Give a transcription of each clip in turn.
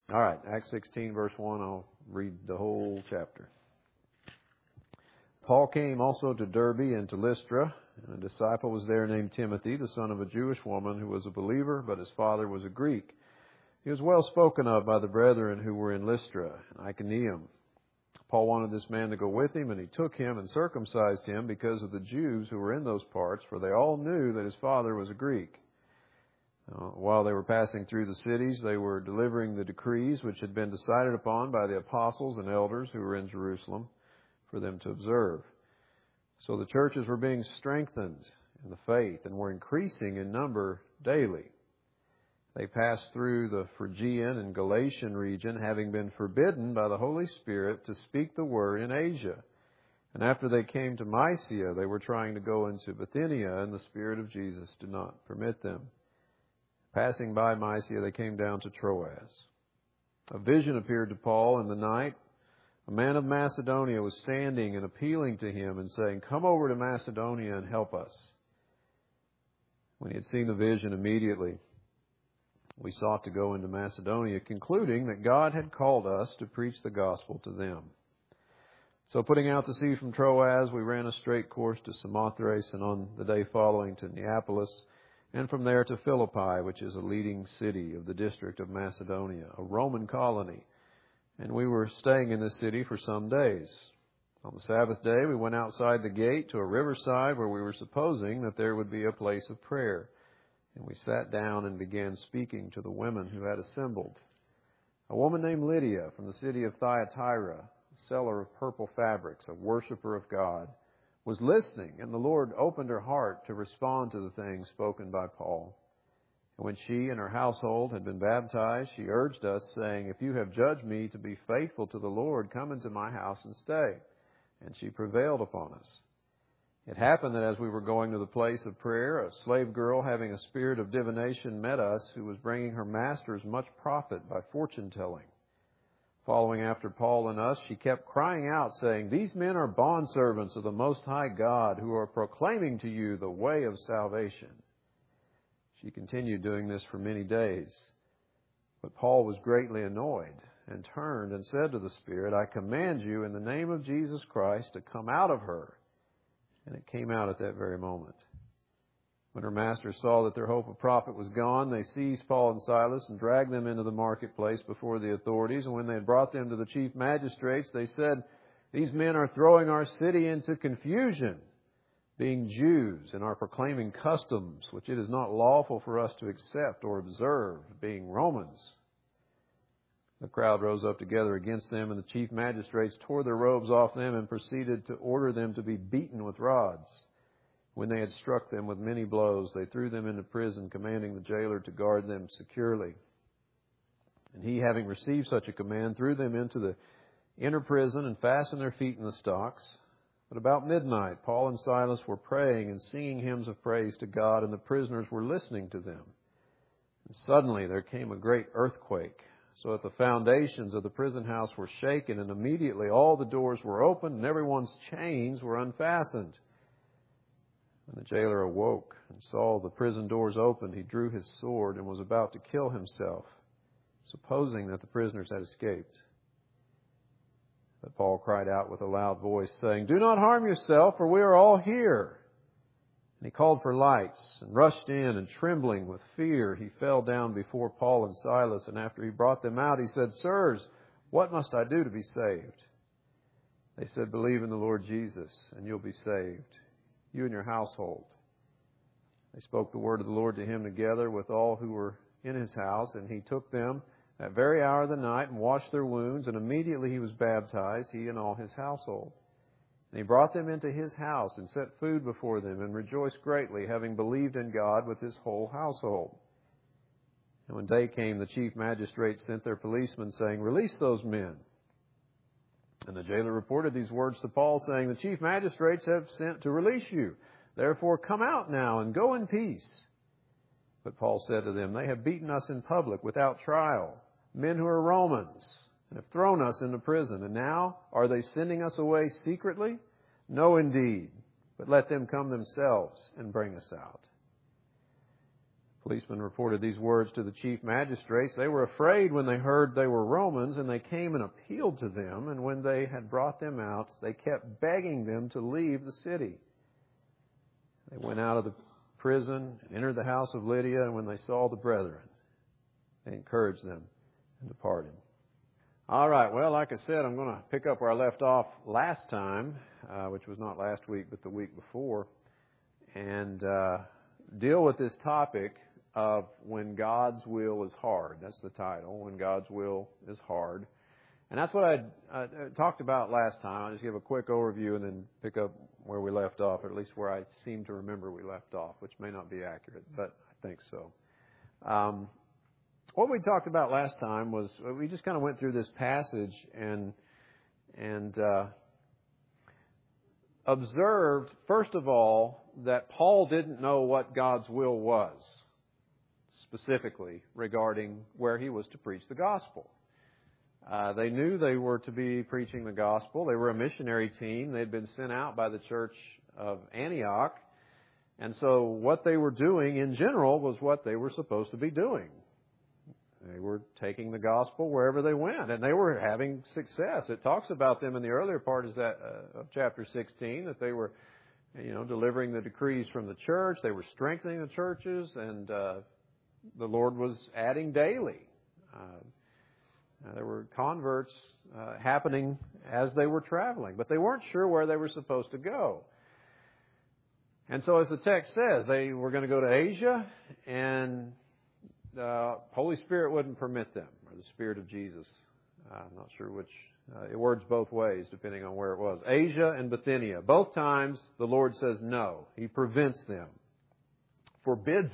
All right, Acts 16, verse 1. I'll read the whole chapter. Paul came also to Derbe and to Lystra, and a disciple was there named Timothy, the son of a Jewish woman who was a believer, but his father was a Greek. He was well spoken of by the brethren who were in Lystra and Iconium. Paul wanted this man to go with him, and he took him and circumcised him because of the Jews who were in those parts, for they all knew that his father was a Greek. While they were passing through the cities, they were delivering the decrees which had been decided upon by the apostles and elders who were in Jerusalem for them to observe. So the churches were being strengthened in the faith and were increasing in number daily. They passed through the Phrygian and Galatian region, having been forbidden by the Holy Spirit to speak the word in Asia. And after they came to Mysia, they were trying to go into Bithynia, and the Spirit of Jesus did not permit them. Passing by Mysia, they came down to Troas. A vision appeared to Paul in the night. A man of Macedonia was standing and appealing to him and saying, "Come over to Macedonia and help us." When he had seen the vision, immediately we sought to go into Macedonia, concluding that God had called us to preach the gospel to them. So putting out to sea from Troas, we ran a straight course to Samothrace, and on the day following to Neapolis, and from there to Philippi, which is a leading city of the district of Macedonia, a Roman colony. And we were staying in this city for some days. On the Sabbath day, we went outside the gate to a riverside where we were supposing that there would be a place of prayer. And we sat down and began speaking to the women who had assembled. A woman named Lydia from the city of Thyatira, a seller of purple fabrics, a worshiper of God, was listening, and the Lord opened her heart to respond to the things spoken by Paul. And when she and her household had been baptized, she urged us, saying, "If you have judged me to be faithful to the Lord, come into my house and stay." And she prevailed upon us. It happened that as we were going to the place of prayer, a slave girl having a spirit of divination met us, who was bringing her masters much profit by fortune-telling. Following after Paul and us, she kept crying out, saying, "These men are bondservants of the Most High God, who are proclaiming to you the way of salvation." She continued doing this for many days. But Paul was greatly annoyed and turned and said to the spirit, "I command you in the name of Jesus Christ to come out of her." And it came out at that very moment. When her masters saw that their hope of profit was gone, they seized Paul and Silas and dragged them into the marketplace before the authorities. And when they had brought them to the chief magistrates, they said, "These men are throwing our city into confusion, being Jews, and are proclaiming customs which it is not lawful for us to accept or observe, being Romans." The crowd rose up together against them, and the chief magistrates tore their robes off them and proceeded to order them to be beaten with rods. When they had struck them with many blows, they threw them into prison, commanding the jailer to guard them securely. And he, having received such a command, threw them into the inner prison and fastened their feet in the stocks. But about midnight, Paul and Silas were praying and singing hymns of praise to God, and the prisoners were listening to them. And suddenly there came a great earthquake, so that the foundations of the prison house were shaken, and immediately all the doors were opened, and everyone's chains were unfastened. When the jailer awoke and saw the prison doors open, he drew his sword and was about to kill himself, supposing that the prisoners had escaped. But Paul cried out with a loud voice, saying, "Do not harm yourself, for we are all here." And he called for lights and rushed in, and trembling with fear, he fell down before Paul and Silas. And after he brought them out, he said, "Sirs, what must I do to be saved?" They said, "Believe in the Lord Jesus, and you'll be saved, you and your household." They spoke the word of the Lord to him together with all who were in his house, and he took them that very hour of the night and washed their wounds, and immediately he was baptized, he and all his household. And he brought them into his house and set food before them, and rejoiced greatly, having believed in God with his whole household. And when day came, the chief magistrates sent their policemen, saying, "Release those men." And the jailer reported these words to Paul, saying, "The chief magistrates have sent to release you. Therefore come out now and go in peace." But Paul said to them, "They have beaten us in public without trial, men who are Romans, and have thrown us into prison. And now are they sending us away secretly? No, indeed. But let them come themselves and bring us out." Policemen reported these words to the chief magistrates. They were afraid when they heard they were Romans, and they came and appealed to them. And when they had brought them out, they kept begging them to leave the city. They went out of the prison and entered the house of Lydia, and when they saw the brethren, they encouraged them and departed. All right, well, like I said, I'm going to pick up where I left off last time, which was not last week, but the week before, and deal with this topic of when God's will is hard. That's the title, When God's Will is Hard. And that's what I talked about last time. I'll just give a quick overview and then pick up where we left off, or at least where I seem to remember we left off, which may not be accurate, but I think so. What we talked about last time was we just kind of went through this passage and observed, first of all, that Paul didn't know what God's will was, specifically regarding where he was to preach the gospel. They knew they were to be preaching the gospel. They were a missionary team. They'd been sent out by the church of Antioch. And so what they were doing in general was what they were supposed to be doing. They were taking the gospel wherever they went, and they were having success. It talks about them in the earlier part of chapter 16, that they were, delivering the decrees from the church. They were strengthening the churches, and the Lord was adding daily. There were converts happening as they were traveling, but they weren't sure where they were supposed to go. And so as the text says, they were going to go to Asia, and the Holy Spirit wouldn't permit them, or the Spirit of Jesus. I'm not sure which. It words both ways, depending on where it was. Asia and Bithynia. Both times the Lord says no. He prevents them, forbids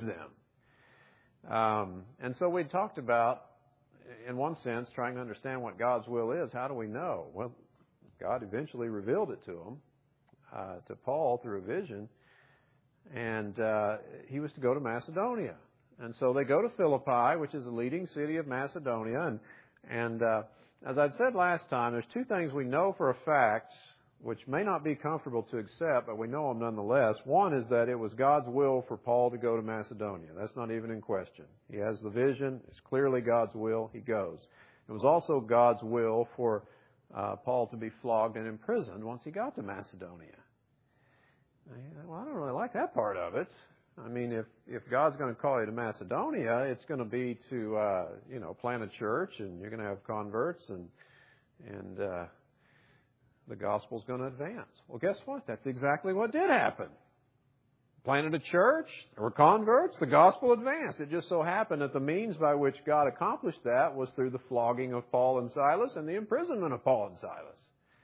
them. And so we talked about, in one sense, trying to understand what God's will is. How do we know? Well, God eventually revealed it to him, to Paul through a vision. And he was to go to Macedonia. And so they go to Philippi, which is a leading city of Macedonia. And as I'd said last time, there's two things we know for a fact, which may not be comfortable to accept, but we know them nonetheless. One is that it was God's will for Paul to go to Macedonia. That's not even in question. He has the vision. It's clearly God's will. He goes. It was also God's will for Paul to be flogged and imprisoned once he got to Macedonia. Well, I don't really like that part of it. I mean, if God's going to call you to Macedonia, it's going to be to, plant a church, and you're going to have converts, and the gospel's going to advance. Well, guess what? That's exactly what did happen. Planted a church, there were converts, the gospel advanced. It just so happened that the means by which God accomplished that was through the flogging of Paul and Silas and the imprisonment of Paul and Silas.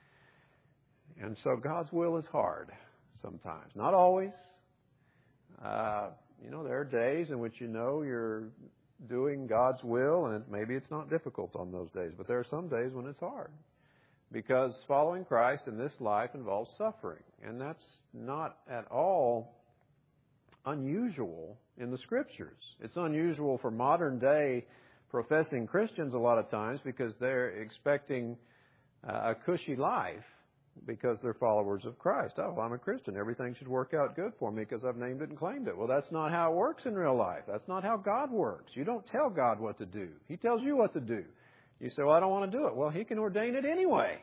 And so God's will is hard sometimes. Not always. There are days in which you're doing God's will, and maybe it's not difficult on those days, but there are some days when it's hard. Because following Christ in this life involves suffering, and that's not at all unusual in the Scriptures. It's unusual for modern day professing Christians a lot of times because they're expecting a cushy life, because they're followers of Christ. Oh, I'm a Christian. Everything should work out good for me because I've named it and claimed it. Well, that's not how it works in real life. That's not how God works. You don't tell God what to do. He tells you what to do. You say, well, I don't want to do it. Well, He can ordain it anyway.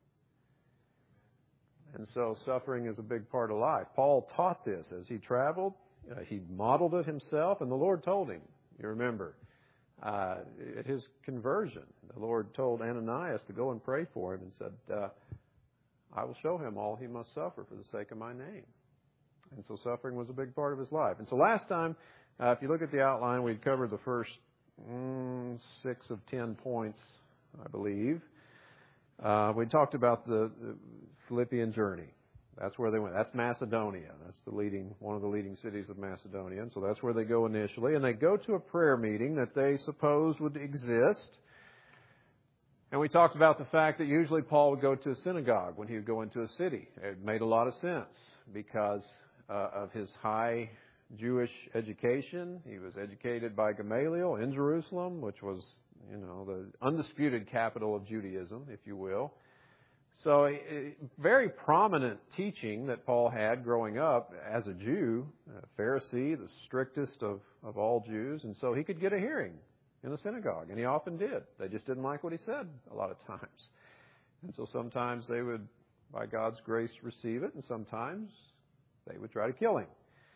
And so suffering is a big part of life. Paul taught this as he traveled. He modeled it himself, and the Lord told him. You remember, at his conversion, the Lord told Ananias to go and pray for him and said, I will show him all he must suffer for the sake of my name. And so suffering was a big part of his life. And so last time, if you look at the outline, we'd covered the first 6 of 10 points, I believe. We talked about the Philippian journey. That's where they went. That's Macedonia. That's one of the leading cities of Macedonia. And so that's where they go initially. And they go to a prayer meeting that they supposed would exist. And we talked about the fact that usually Paul would go to a synagogue when he would go into a city. It made a lot of sense because of his high Jewish education. He was educated by Gamaliel in Jerusalem, which was, the undisputed capital of Judaism, if you will. So very prominent teaching that Paul had growing up as a Jew, a Pharisee, the strictest of all Jews. And so he could get a hearing in the synagogue, and he often did. They just didn't like what he said a lot of times. And so sometimes they would, by God's grace, receive it, and sometimes they would try to kill him.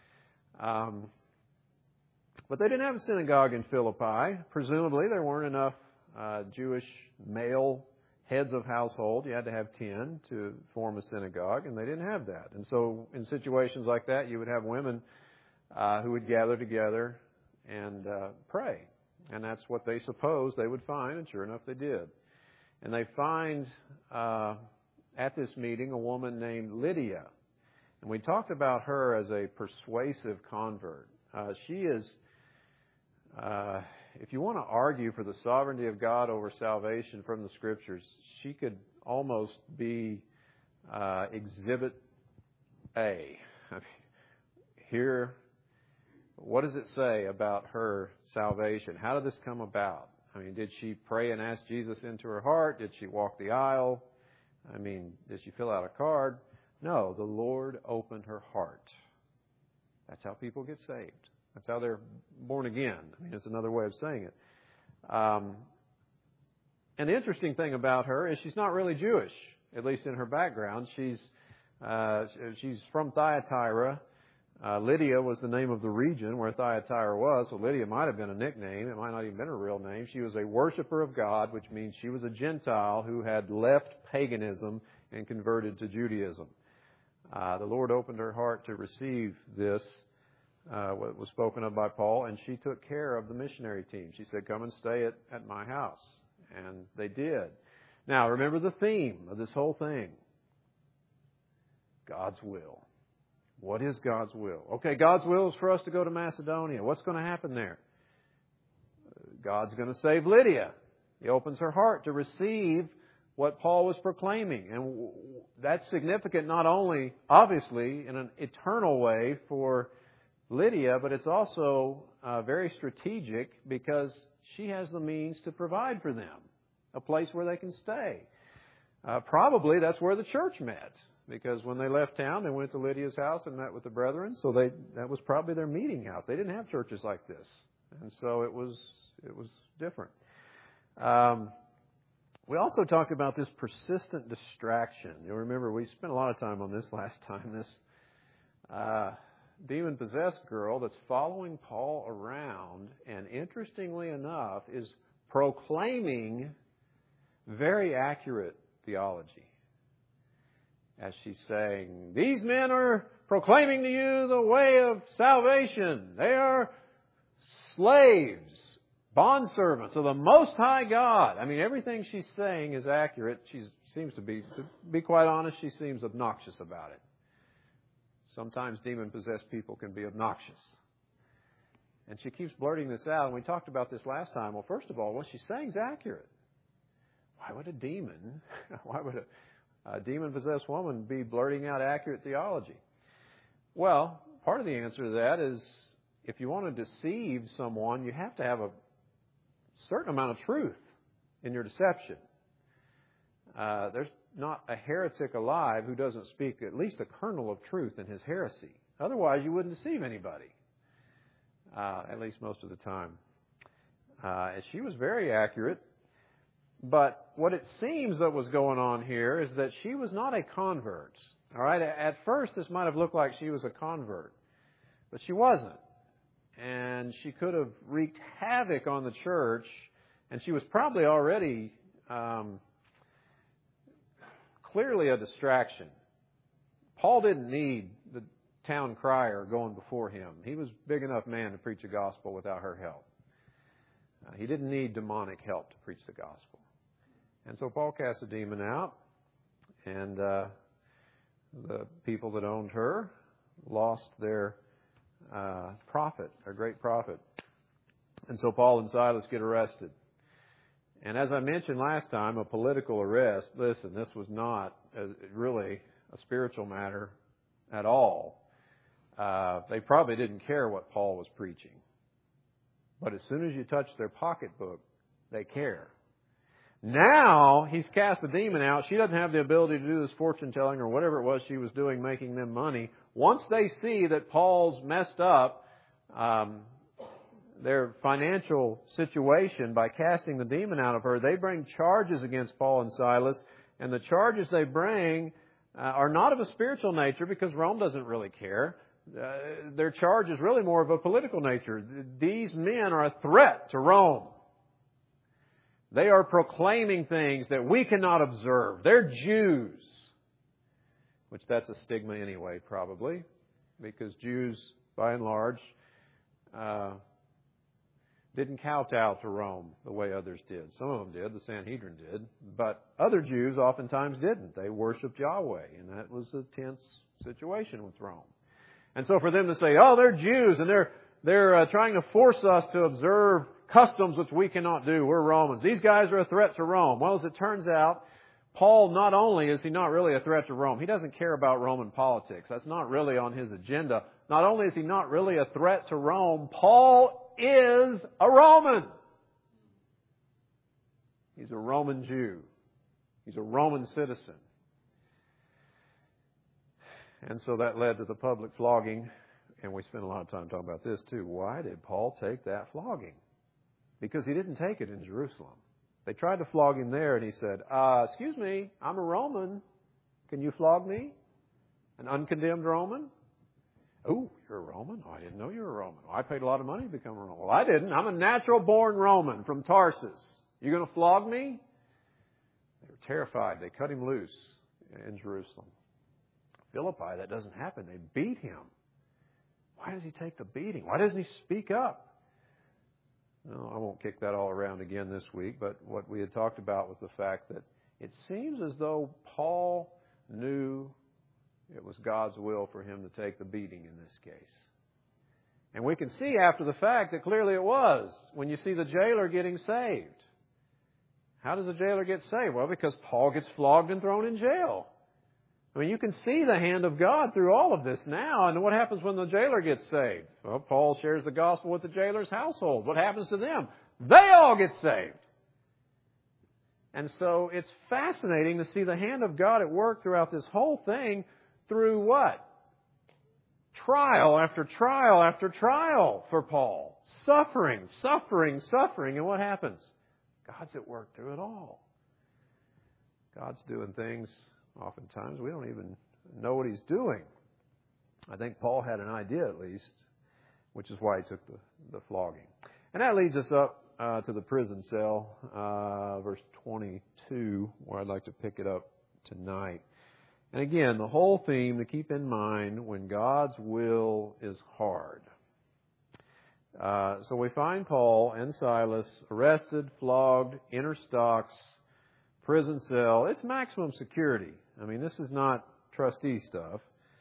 But they didn't have a synagogue in Philippi. Presumably there weren't enough Jewish male heads of household. You had to have 10 to form a synagogue, and they didn't have that. And so in situations like that, you would have women who would gather together and pray. And that's what they supposed they would find, and sure enough they did. And they find at this meeting a woman named Lydia. And we talked about her as a persuasive convert. She is, if you want to argue for the sovereignty of God over salvation from the Scriptures, she could almost be Exhibit A. Here, what does it say about her salvation? How did this come about? I mean, did she pray and ask Jesus into her heart? Did she walk the aisle? I mean, did she fill out a card? No, the Lord opened her heart. That's how people get saved. That's how they're born again. I mean, it's another way of saying it. And the interesting thing about her is she's not really Jewish, at least in her background. She's from Thyatira. Lydia was the name of the region where Thyatira was, so Lydia might have been a nickname. It might not even been her real name. She was a worshiper of God, which means she was a Gentile who had left paganism and converted to Judaism. The Lord opened her heart to receive this, what was spoken of by Paul, and she took care of the missionary team. She said, come and stay at my house. And they did. Now, remember the theme of this whole thing. God's will. What is God's will? Okay, God's will is for us to go to Macedonia. What's going to happen there? God's going to save Lydia. He opens her heart to receive what Paul was proclaiming. And that's significant not only, obviously, in an eternal way for Lydia, but it's also very strategic because she has the means to provide for them a place where they can stay. Probably that's where the church met, because when they left town, they went to Lydia's house and met with the brethren. So that was probably their meeting house. They didn't have churches like this, and so it was different. We also talked about this persistent distraction. You'll remember we spent a lot of time on this last time. This demon-possessed girl that's following Paul around, and interestingly enough, is proclaiming very accurate theology. As she's saying, these men are proclaiming to you the way of salvation. They are slaves, bondservants of the Most High God. I mean, everything she's saying is accurate. She seems to be quite honest, she seems obnoxious about it. Sometimes demon-possessed people can be obnoxious. And she keeps blurting this out. And we talked about this last time. Well, first of all, what she's saying is accurate. Why would a demon-possessed woman be blurting out accurate theology? Well, part of the answer to that is if you want to deceive someone, you have to have a certain amount of truth in your deception. There's not a heretic alive who doesn't speak at least a kernel of truth in his heresy. Otherwise, you wouldn't deceive anybody, at least most of the time. And she was very accurate. But what it seems that was going on here is that she was not a convert. All right. At first, this might have looked like she was a convert, but she wasn't. And she could have wreaked havoc on the church, and she was probably already clearly a distraction. Paul didn't need the town crier going before him. He was a big enough man to preach the gospel without her help. He didn't need demonic help to preach the gospel. And so Paul cast the demon out, and the people that owned her lost their prophet, their great prophet. And so Paul and Silas get arrested. And as I mentioned last time, a political arrest. Listen, this was not really a spiritual matter at all. They probably didn't care what Paul was preaching. But as soon as you touch their pocketbook, they care. Now he's cast the demon out. She doesn't have the ability to do this fortune telling or whatever it was she was doing, making them money. Once they see that Paul's messed up their financial situation by casting the demon out of her, they bring charges against Paul and Silas. And the charges they bring are not of a spiritual nature, because Rome doesn't really care. Their charge is really more of a political nature. These men are a threat to Rome. They are proclaiming things that we cannot observe. They're Jews. Which that's a stigma anyway, probably. Because Jews, by and large, didn't kowtow to Rome the way others did. Some of them did. The Sanhedrin did. But other Jews oftentimes didn't. They worshipped Yahweh. And that was a tense situation with Rome. And so for them to say, oh, they're Jews and they're trying to force us to observe customs which we cannot do. We're Romans. These guys are a threat to Rome. Well, as it turns out, Paul, not only is he not really a threat to Rome, he doesn't care about Roman politics. That's not really on his agenda. Not only is he not really a threat to Rome, Paul is a Roman. He's a Roman Jew. He's a Roman citizen. And so that led to the public flogging. And we spent a lot of time talking about this too. Why did Paul take that flogging? Because he didn't take it in Jerusalem. They tried to flog him there, and he said, excuse me, I'm a Roman. Can you flog me? An uncondemned Roman? Oh, you're a Roman? Oh, I didn't know you were a Roman. Oh, I paid a lot of money to become a Roman. Well, I didn't. I'm a natural-born Roman from Tarsus. You going to flog me? They were terrified. They cut him loose in Jerusalem. Philippi, that doesn't happen. They beat him. Why does he take the beating? Why doesn't he speak up? No, I won't kick that all around again this week, but what we had talked about was the fact that it seems as though Paul knew it was God's will for him to take the beating in this case. And we can see after the fact that clearly it was, when you see the jailer getting saved. How does the jailer get saved? Well, because Paul gets flogged and thrown in jail. I mean, you can see the hand of God through all of this now. And what happens when the jailer gets saved? Well, Paul shares the gospel with the jailer's household. What happens to them? They all get saved. And so it's fascinating to see the hand of God at work throughout this whole thing through what? Trial after trial after trial for Paul. Suffering, suffering, suffering. And what happens? God's at work through it all. God's doing things. Oftentimes, we don't even know what he's doing. I think Paul had an idea, at least, which is why he took the flogging. And that leads us up to the prison cell, verse 22, where I'd like to pick it up tonight. And again, the whole theme to keep in mind, when God's will is hard. So we find Paul and Silas arrested, flogged, inner stocks, prison cell. It's maximum security. I mean, this is not trustee stuff.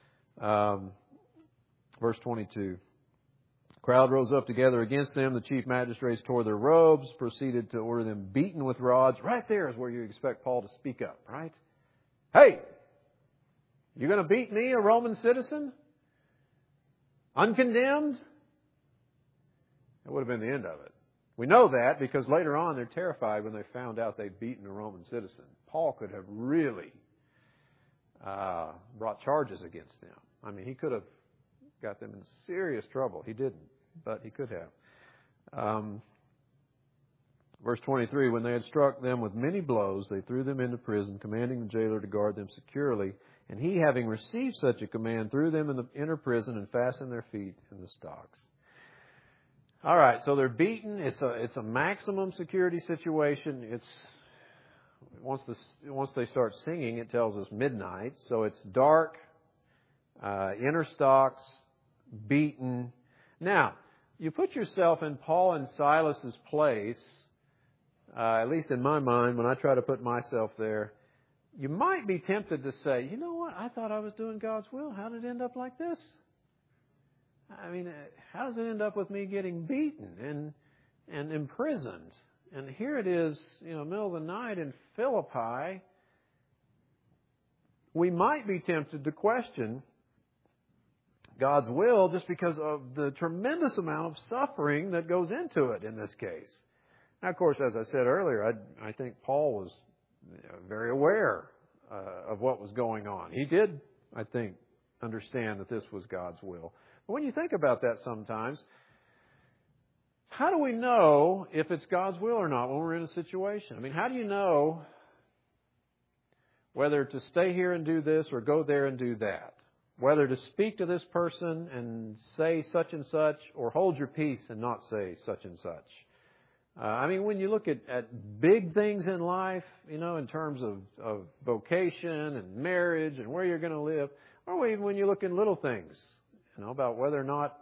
Verse 22. Crowd rose up together against them. The chief magistrates tore their robes, proceeded to order them beaten with rods. Right there is where you expect Paul to speak up, right? Hey, you going to beat me, a Roman citizen? Uncondemned? That would have been the end of it. We know that because later on they're terrified when they found out they'd beaten a Roman citizen. Paul could have really brought charges against them. I mean, he could have got them in serious trouble. He didn't, but he could have. Verse 23, when they had struck them with many blows, they threw them into prison, commanding the jailer to guard them securely. And he, having received such a command, threw them in the inner prison and fastened their feet in the stocks. All right, so they're beaten. It's a maximum security situation. It's once they start singing, it tells us midnight. So it's dark, inner stocks, beaten. Now, you put yourself in Paul and Silas's place. At least in my mind, when I try to put myself there, you might be tempted to say, you know what? I thought I was doing God's will. How did it end up like this? I mean, how does it end up with me getting beaten and imprisoned? And here it is, middle of the night in Philippi. We might be tempted to question God's will just because of the tremendous amount of suffering that goes into it in this case. Now, of course, as I said earlier, I think Paul was very aware of what was going on. He did, I think, understand that this was God's will. But when you think about that sometimes, how do we know if it's God's will or not when we're in a situation? I mean, how do you know whether to stay here and do this or go there and do that? Whether to speak to this person and say such and such or hold your peace and not say such and such? I mean, when you look at big things in life, you know, in terms of vocation and marriage and where you're going to live, or even when you look in little things, you know, about whether or not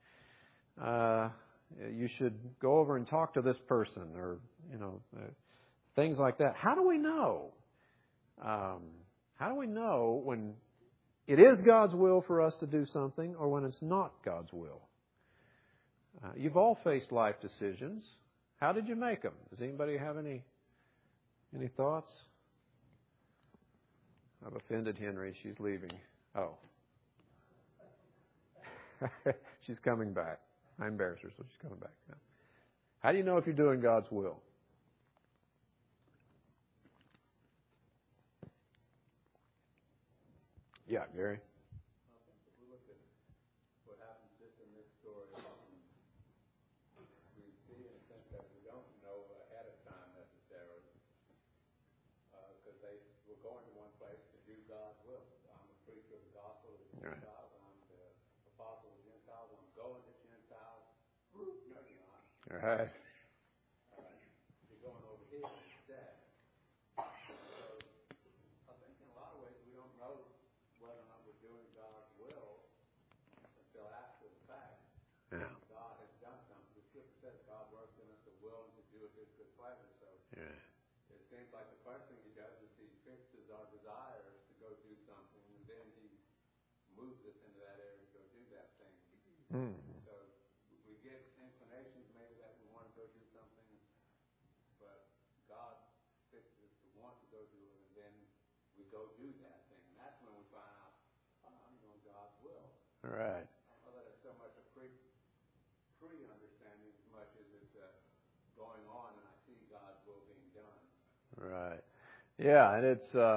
you should go over and talk to this person or, you know, things like that. How do we know? How do we know when it is God's will for us to do something or when it's not God's will? You've all faced life decisions. How did you make them? Does anybody have any thoughts? I've offended Henry. She's leaving. Oh. She's coming back. I embarrassed her, so she's coming back. How do you know if you're doing God's will? Yeah, Gary. All right. You're going over here instead. So I think in a lot of ways we don't know whether or not we're doing God's will until after the fact. Yeah. God has done something. The Scripture says God works in us to will and to do of His good pleasure. So it seems like the first thing He does is He fixes our desires to go do something, and then He moves us into that area to go do that thing. Mm. Go do that thing. And that's when we find out, I'm doing God's will. All right. I don't know that it's so much a pre-understanding as much as it's going on and I see God's will being done. Right. Yeah, and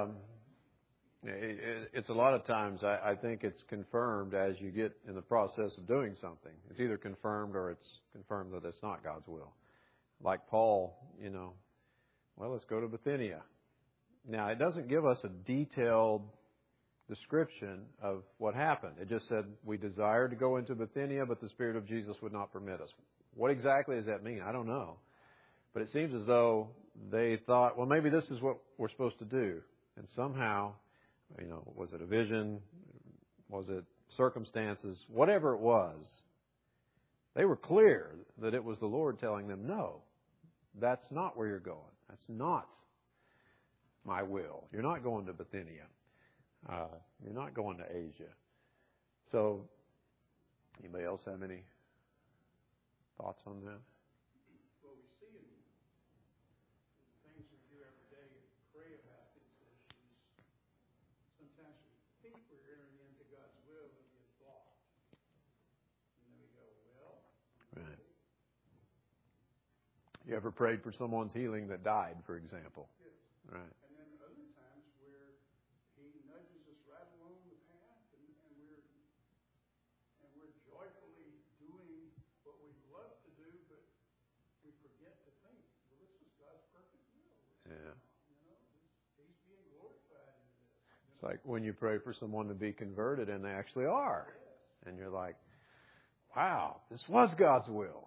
it's a lot of times I think it's confirmed as you get in the process of doing something. It's either confirmed or it's confirmed that it's not God's will. Like Paul, you know, well, let's go to Bithynia. Now, it doesn't give us a detailed description of what happened. It just said we desired to go into Bithynia, but the Spirit of Jesus would not permit us. What exactly does that mean? I don't know. But it seems as though they thought, well, maybe this is what we're supposed to do. And somehow, you know, was it a vision? Was it circumstances? Whatever it was, they were clear that it was the Lord telling them, no, that's not where you're going. That's not my will. You're not going to Bithynia. You're not going to Asia. So, anybody else have any thoughts on that? Well, we see in things we do every day and pray about these issues, sometimes we think we're entering into God's will and get blocked. And then we go, well. Right. You ever prayed for someone's healing that died, for example? Yes. Right. Like when you pray for someone to be converted and they actually are. And you're like, wow, this was God's will.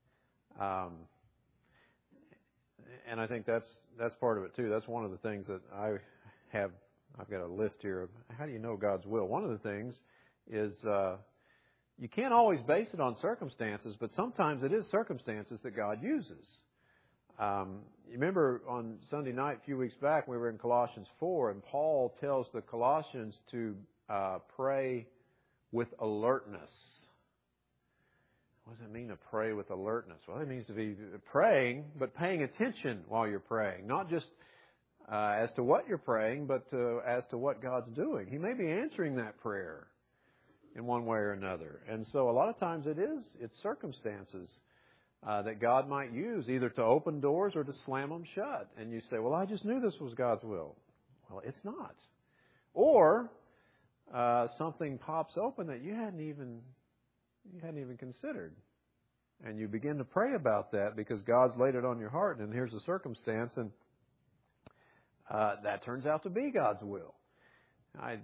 And I think that's part of it too. That's one of the things that I've got a list here of how do you know God's will. One of the things is you can't always base it on circumstances, but sometimes it is circumstances that God uses. You remember on Sunday night a few weeks back, we were in Colossians 4, and Paul tells the Colossians to pray with alertness. What does it mean to pray with alertness? Well, it means to be praying, but paying attention while you're praying. Not just as to what you're praying, but as to what God's doing. He may be answering that prayer in one way or another. And so a lot of times it's circumstances that God might use either to open doors or to slam them shut. And you say, well, I just knew this was God's will. Well, it's not. Or something pops open that you hadn't even considered. And you begin to pray about that because God's laid it on your heart, and here's the circumstance, and that turns out to be God's will. I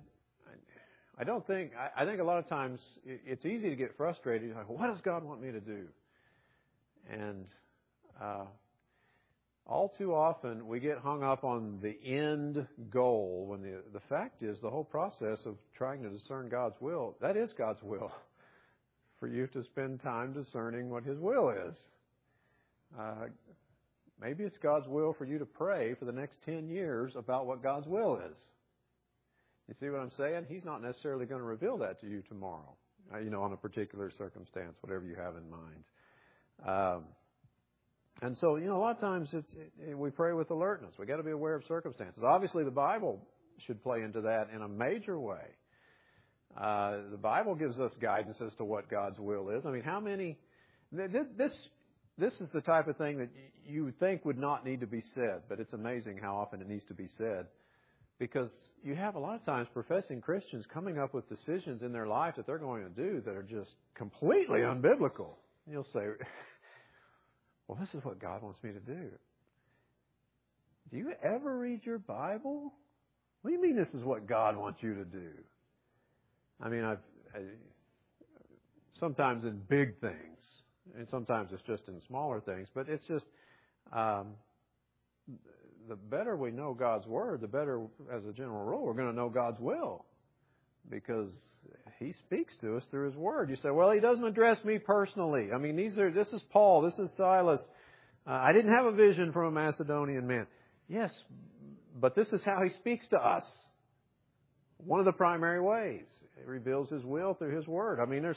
think a lot of times it's easy to get frustrated. You're like, what does God want me to do? And all too often we get hung up on the end goal when the fact is the whole process of trying to discern God's will, that is God's will. For you to spend time discerning what His will is. Maybe it's God's will for you to pray for the next 10 years about what God's will is. You see what I'm saying? He's not necessarily going to reveal that to you tomorrow, on a particular circumstance, whatever you have in mind. And so, a lot of times we pray with alertness. We've got to be aware of circumstances. Obviously, the Bible should play into that in a major way. The Bible gives us guidance as to what God's will is. I mean, how many... This is the type of thing that you would think would not need to be said, but it's amazing how often it needs to be said. Because you have a lot of times professing Christians coming up with decisions in their life that they're going to do that are just completely unbiblical. You'll say, well, this is what God wants me to do. Do you ever read your Bible? What do you mean this is what God wants you to do? I mean, sometimes in big things, and sometimes it's just in smaller things, but it's just, the better we know God's Word, the better, as a general rule, we're going to know God's will. Because He speaks to us through His Word. You say, well, He doesn't address me personally. I mean, this is Paul, this is Silas. I didn't have a vision from a Macedonian man. Yes, but this is how He speaks to us. One of the primary ways. It reveals His will through His Word. I mean,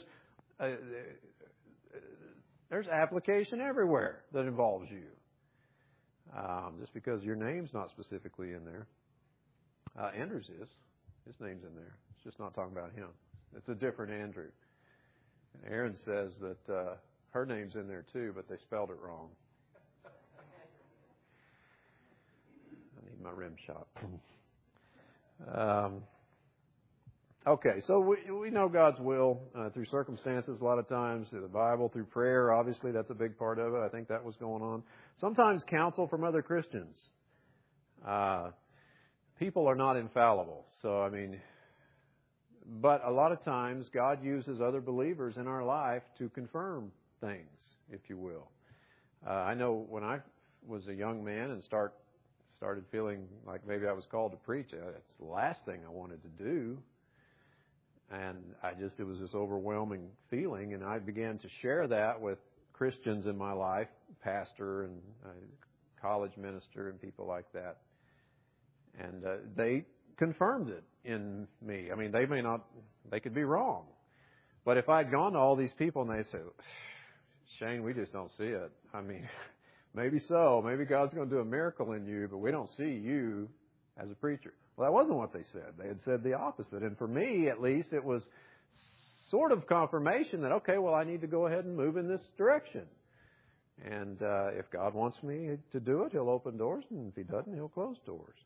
there's application everywhere that involves you. Just because your name's not specifically in there. Andrew's is. His name's in there. It's just not talking about him. It's a different Andrew. And Aaron says that her name's in there too, but they spelled it wrong. I need my rim shot. Okay, so we know God's will through circumstances a lot of times, through the Bible, through prayer. Obviously, that's a big part of it. I think that was going on. Sometimes counsel from other Christians. People are not infallible. So, I mean, but a lot of times God uses other believers in our life to confirm things, if you will. I know when I was a young man and started feeling like maybe I was called to preach, it's the last thing I wanted to do. And it was this overwhelming feeling, and I began to share that with Christians in my life, pastor and college minister and people like that. And they confirmed it in me. I mean, they could be wrong. But if I'd gone to all these people and they said, Shane, we just don't see it. I mean, maybe so. Maybe God's going to do a miracle in you, but we don't see you as a preacher. Well, that wasn't what they said. They had said the opposite. And for me, at least, it was sort of confirmation that, okay, well, I need to go ahead and move in this direction. And if God wants me to do it, He'll open doors. And if He doesn't, He'll close doors.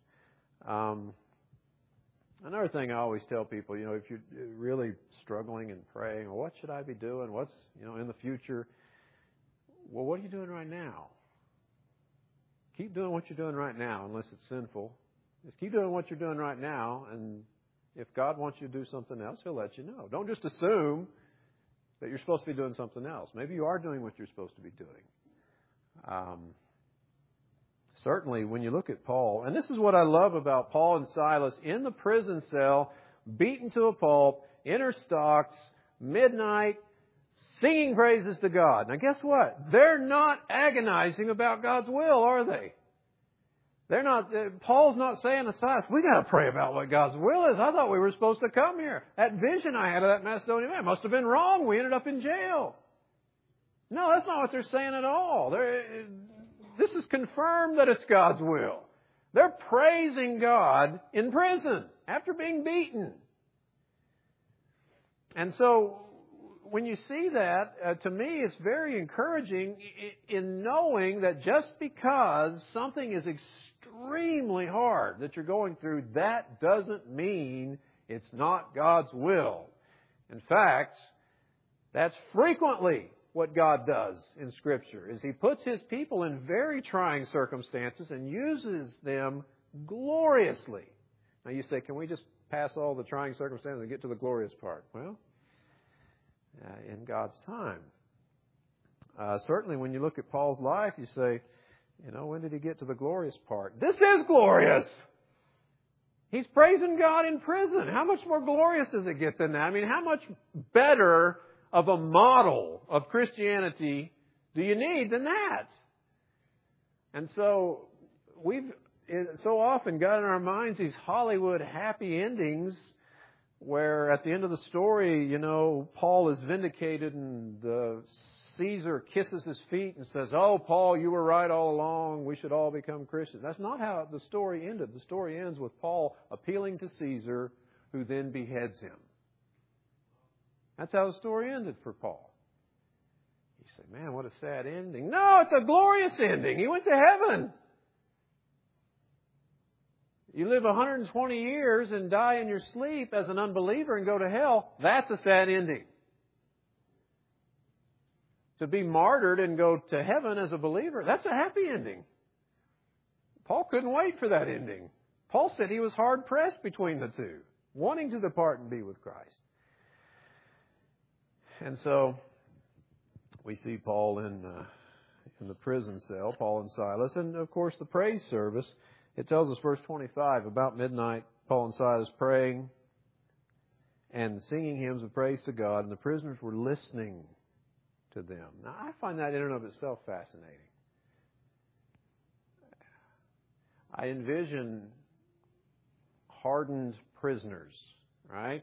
Another thing I always tell people, if you're really struggling and praying, well, what should I be doing? What's, in the future? Well, what are you doing right now? Keep doing what you're doing right now, unless it's sinful. Just keep doing what you're doing right now, and if God wants you to do something else, He'll let you know. Don't just assume that you're supposed to be doing something else. Maybe you are doing what you're supposed to be doing. Certainly, when you look at Paul, and this is what I love about Paul and Silas in the prison cell, beaten to a pulp, inner stocks, midnight, singing praises to God. Now, guess what? They're not agonizing about God's will, are they? They're not. Paul's not saying to Silas, we got to pray about what God's will is. I thought we were supposed to come here. That vision I had of that Macedonian man must have been wrong. We ended up in jail. No, that's not what they're saying at all. This is confirmed that it's God's will. They're praising God in prison after being beaten. And so when you see that, to me it's very encouraging in knowing that just because something is extremely hard that you're going through, that doesn't mean it's not God's will. In fact, that's frequently what God does in Scripture, is He puts His people in very trying circumstances and uses them gloriously. Now you say, can we just pass all the trying circumstances and get to the glorious part? Well, in God's time. Certainly when you look at Paul's life, you say, when did he get to the glorious part? This is glorious! He's praising God in prison. How much more glorious does it get than that? I mean, how much better of a model of Christianity do you need than that? And so we've so often got in our minds these Hollywood happy endings where at the end of the story, Paul is vindicated and Caesar kisses his feet and says, "Oh, Paul, you were right all along. We should all become Christians." That's not how the story ended. The story ends with Paul appealing to Caesar, who then beheads him. That's how the story ended for Paul. You say, man, what a sad ending. No, it's a glorious ending. He went to heaven. You live 120 years and die in your sleep as an unbeliever and go to hell. That's a sad ending. To be martyred and go to heaven as a believer, that's a happy ending. Paul couldn't wait for that ending. Paul said he was hard-pressed between the two, wanting to depart and be with Christ. And so we see Paul in the prison cell, Paul and Silas. And, of course, the praise service. It tells us, verse 25, about midnight, Paul and Silas praying and singing hymns of praise to God, and the prisoners were listening to them. Now, I find that in and of itself fascinating. I envision hardened prisoners, right?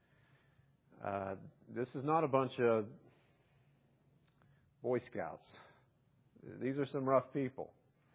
This is not a bunch of Boy Scouts. These are some rough people.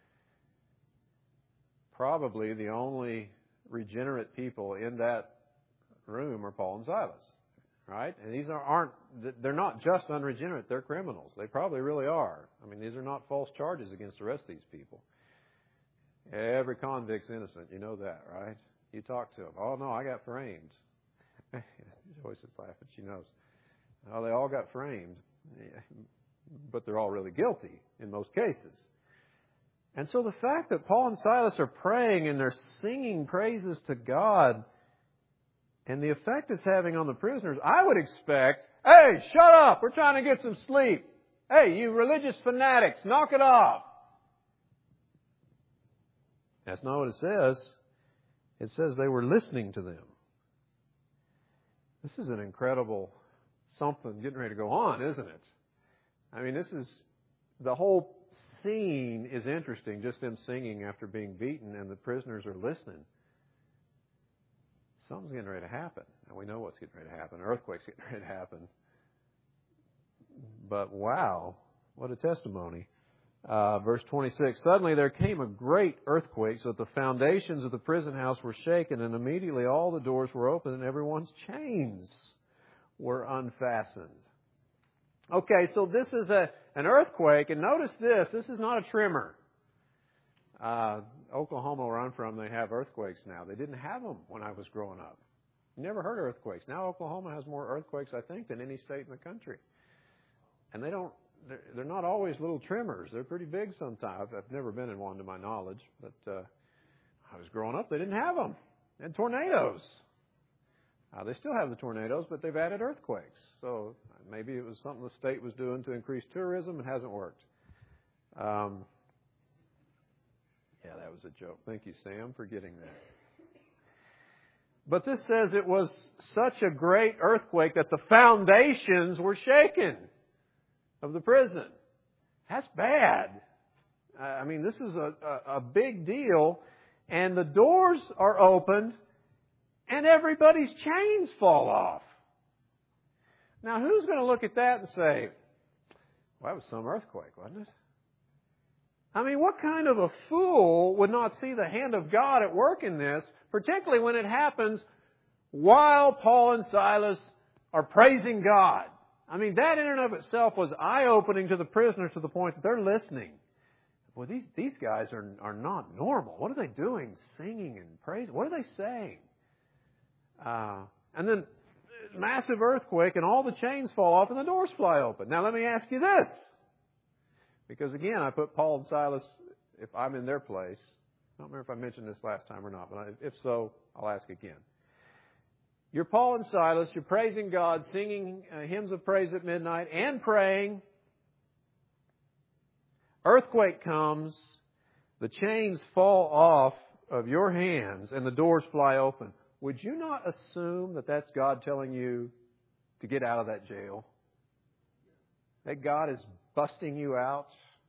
Probably the only regenerate people in that room are Paul and Silas, right? And these they're not just unregenerate, they're criminals. They probably really are. I mean, these are not false charges against the rest of these people. Every convict's innocent, you know that, right? You talk to them. Oh, no, I got framed. Joyce is laughing, she knows. Oh, they all got framed. But they're all really guilty in most cases. And so the fact that Paul and Silas are praying and they're singing praises to God, and the effect it's having on the prisoners, I would expect, hey, shut up, we're trying to get some sleep. Hey, you religious fanatics, knock it off. That's not what it says. It says they were listening to them. This is an incredible something getting ready to go on, isn't it? I mean, the whole scene is interesting, just them singing after being beaten, and the prisoners are listening. Something's getting ready to happen. And we know what's getting ready to happen. Earthquake's getting ready to happen. But wow, what a testimony. Verse 26, suddenly there came a great earthquake, so that the foundations of the prison house were shaken, and immediately all the doors were opened, and everyone's chains were unfastened. Okay, so this is an earthquake, and notice this is not a tremor. Oklahoma, where I'm from, they have earthquakes now. They didn't have them when I was growing up. Never heard of earthquakes. Now Oklahoma has more earthquakes, I think, than any state in the country. And they're not always little tremors. They're pretty big sometimes. I've never been in one to my knowledge, but I was growing up, they didn't have them. And tornadoes. They still have the tornadoes, but they've added earthquakes. So maybe it was something the state was doing to increase tourism. It hasn't worked. Yeah, that was a joke. Thank you, Sam, for getting that. But this says it was such a great earthquake that the foundations were shaken of the prison. That's bad. I mean, this is a big deal. And the doors are opened, and everybody's chains fall off. Now, who's going to look at that and say, well, that was some earthquake, wasn't it? I mean, what kind of a fool would not see the hand of God at work in this, particularly when it happens while Paul and Silas are praising God I mean, that in and of itself was eye-opening to the prisoners to the point that they're listening. Well, these guys are not normal. What are they doing? Singing and praising. What are they saying? And then massive earthquake and all the chains fall off and the doors fly open. Now let me ask you this. Because again, I put Paul and Silas, if I'm in their place. I don't remember if I mentioned this last time or not, but if so, I'll ask again. You're Paul and Silas. You're praising God, singing hymns of praise at midnight and praying. Earthquake comes. The chains fall off of your hands and the doors fly open. Would you not assume that that's God telling you to get out of that jail? That God is busting you out?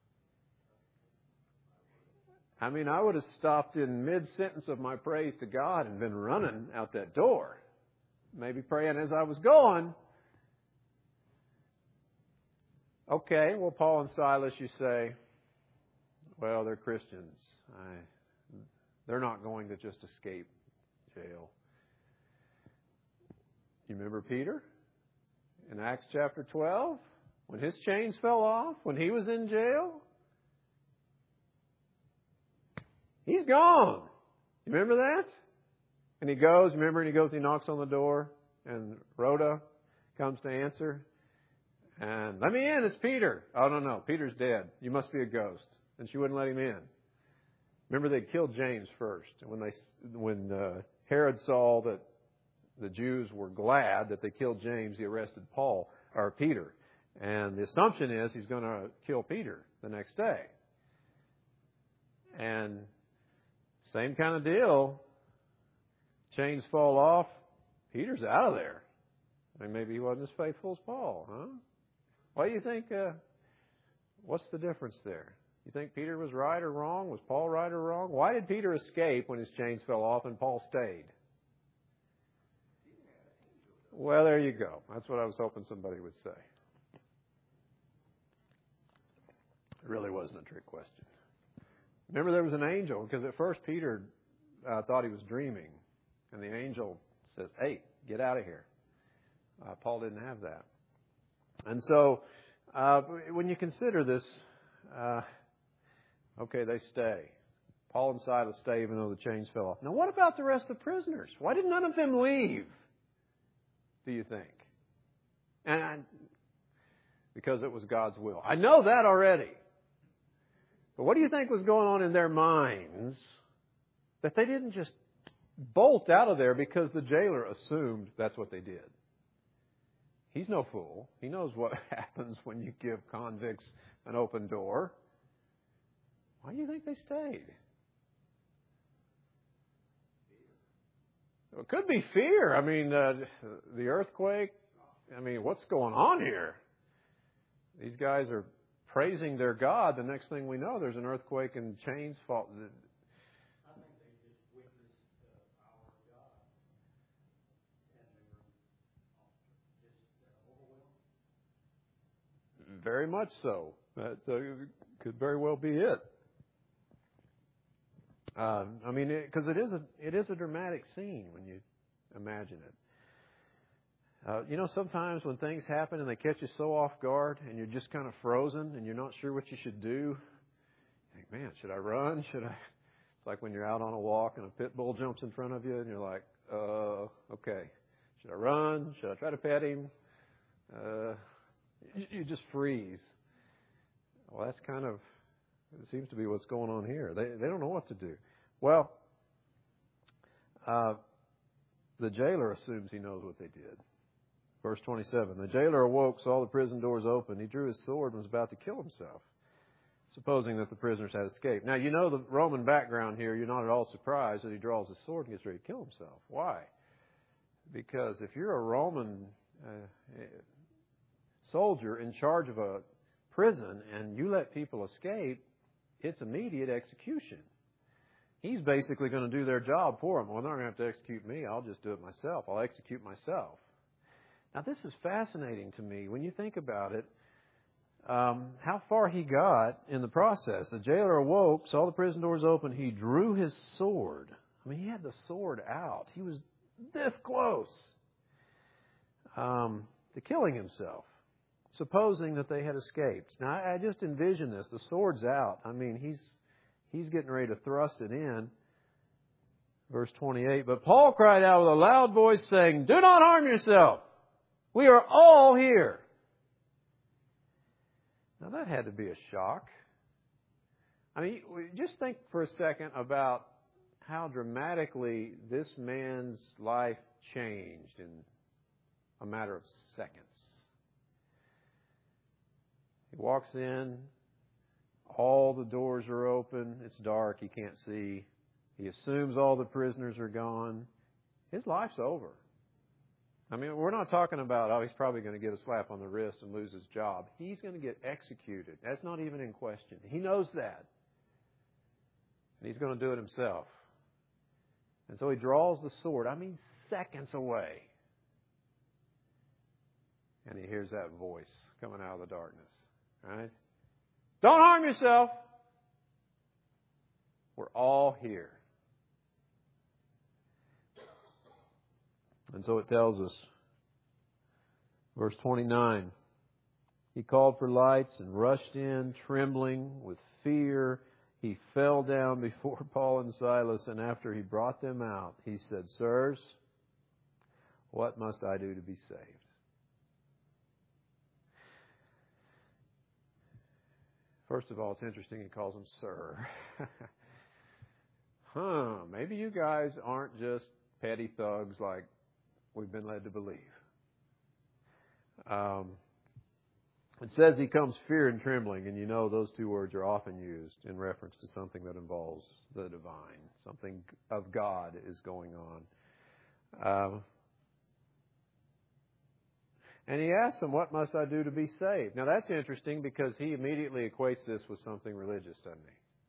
I mean, I would have stopped in mid-sentence of my praise to God and been running out that door. Maybe praying as I was going. Okay, well, Paul and Silas, you say, well, they're Christians. They're not going to just escape jail. You remember Peter in Acts chapter 12? When his chains fell off, when he was in jail? He's gone. You remember that? And he goes, he knocks on the door, and Rhoda comes to answer. And, let me in, it's Peter. Oh, no, Peter's dead. You must be a ghost. And she wouldn't let him in. Remember, they killed James first. And when Herod saw that the Jews were glad that they killed James, he arrested Peter. And the assumption is he's going to kill Peter the next day. And same kind of deal. Chains fall off. Peter's out of there. I mean, maybe he wasn't as faithful as Paul, huh? What do you think? What's the difference there? You think Peter was right or wrong? Was Paul right or wrong? Why did Peter escape when his chains fell off and Paul stayed? Well, there you go. That's what I was hoping somebody would say. It really wasn't a trick question. Remember, there was an angel, because at first Peter thought he was dreaming. And the angel says, hey, get out of here. Paul didn't have that. And so, when you consider this, okay, they stay. Paul and Silas stay even though the chains fell off. Now, what about the rest of the prisoners? Why did none of them leave, do you think? And because it was God's will. I know that already. But what do you think was going on in their minds that they didn't just bolt out of there because the jailer assumed that's what they did? He's no fool. He knows what happens when you give convicts an open door. Why do you think they stayed? It could be fear. I mean, the earthquake. I mean, what's going on here? These guys are praising their God. The next thing we know, there's an earthquake and chains fall. I think they just witnessed the power of God. And they were just overwhelmed. Very much so. That could very well be it. I mean, because it is a dramatic scene when you imagine it. Sometimes when things happen and they catch you so off guard and you're just kind of frozen and you're not sure what you should do, you think, man, should I run? Should I? It's like when you're out on a walk and a pit bull jumps in front of you and you're like, okay, should I run? Should I try to pet him? You just freeze. Well, that's kind of, it seems to be what's going on here. They don't know what to do. Well, the jailer assumes he knows what they did. Verse 27, the jailer awoke, saw the prison doors open. He drew his sword and was about to kill himself, supposing that the prisoners had escaped. Now, you know the Roman background here. You're not at all surprised that he draws his sword and gets ready to kill himself. Why? Because if you're a Roman soldier in charge of a prison and you let people escape, it's immediate execution. He's basically going to do their job for them. Well, they're not going to have to execute me. I'll just do it myself. I'll execute myself. Now, this is fascinating to me when you think about it, how far he got in the process. The jailer awoke, saw the prison doors open. He drew his sword. I mean, he had the sword out. He was this close to killing himself. supposing that they had escaped. Now, I just envision this. The sword's out. I mean, he's getting ready to thrust it in. Verse 28, but Paul cried out with a loud voice, saying, do not harm yourself. We are all here. Now, that had to be a shock. I mean, just think for a second about how dramatically this man's life changed in a matter of seconds. He walks in, all the doors are open, it's dark, he can't see. He assumes all the prisoners are gone. His life's over. I mean, we're not talking about, oh, he's probably going to get a slap on the wrist and lose his job. He's going to get executed. That's not even in question. He knows that. And he's going to do it himself. And so he draws the sword, I mean, seconds away. And he hears that voice coming out of the darkness. Right? Don't harm yourself. We're all here. And so it tells us, verse 29, he called for lights and rushed in, trembling with fear. He fell down before Paul and Silas, and after he brought them out, he said, sirs, what must I do to be saved? First of all, it's interesting he calls him sir. Maybe you guys aren't just petty thugs like we've been led to believe. It says he comes fear and trembling, and you know those two words are often used in reference to something that involves the divine. Something of God is going on. And he asks him, what must I do to be saved? Now that's interesting because he immediately equates this with something religious, doesn't